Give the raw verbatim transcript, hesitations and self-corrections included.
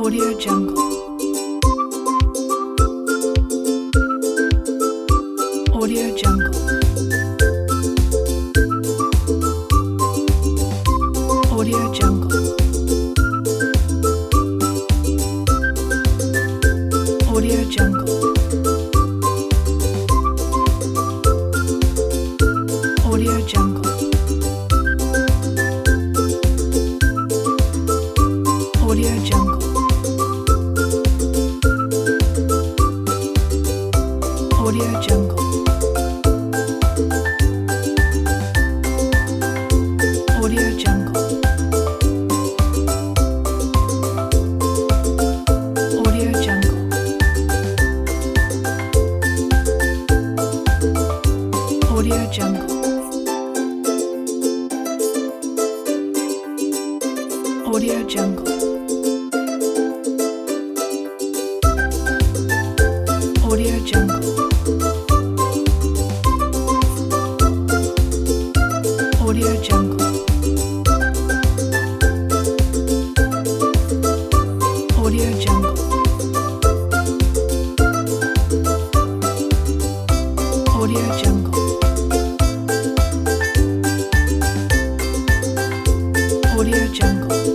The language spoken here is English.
Audio Jungle. Audio Jungle. Audio Jungle. Audio Jungle. Audio Jungle. Audio Jungle. Audio Jungle. Audio Jungle. Audio Jungle. Audio Jungle. Audio Jungle. Audio Jungle. Audio Jungle. Audio Jungle. Audio Jungle. Audio Jungle.